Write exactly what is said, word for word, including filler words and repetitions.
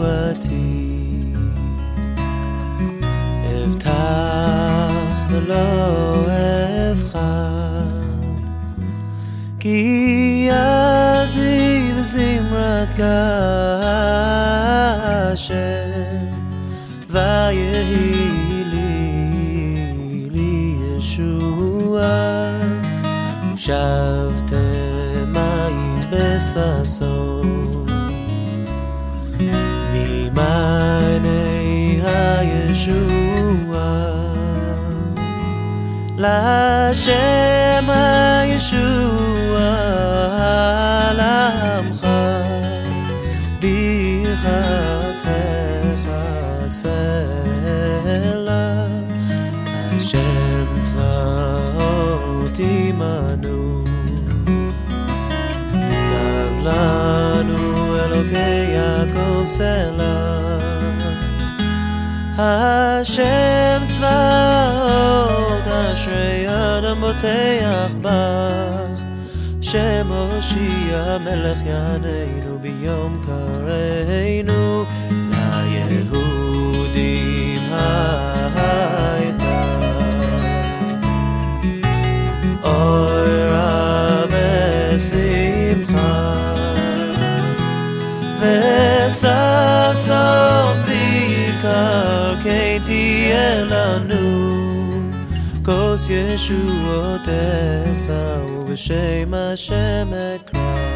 ישועתי אבטח ולא אבחר כי אעזיב זמרת גשם ויהי לי לי ישועה ושבתם מים בששון ממעייני הישועה להשם הישועה לעמך ברכתך סלע השם צבאות עמנו נשגב לנו אלוקי יעקב סלע השם צבאות אשרי אדם בוטח בך שם הושיע מלך יעננו ביום קראנו ליהודים הייתה אוי רב ושמחה וששון ויקר כן תהיה לנו כוס ישועות אשא ובשם השם אקרא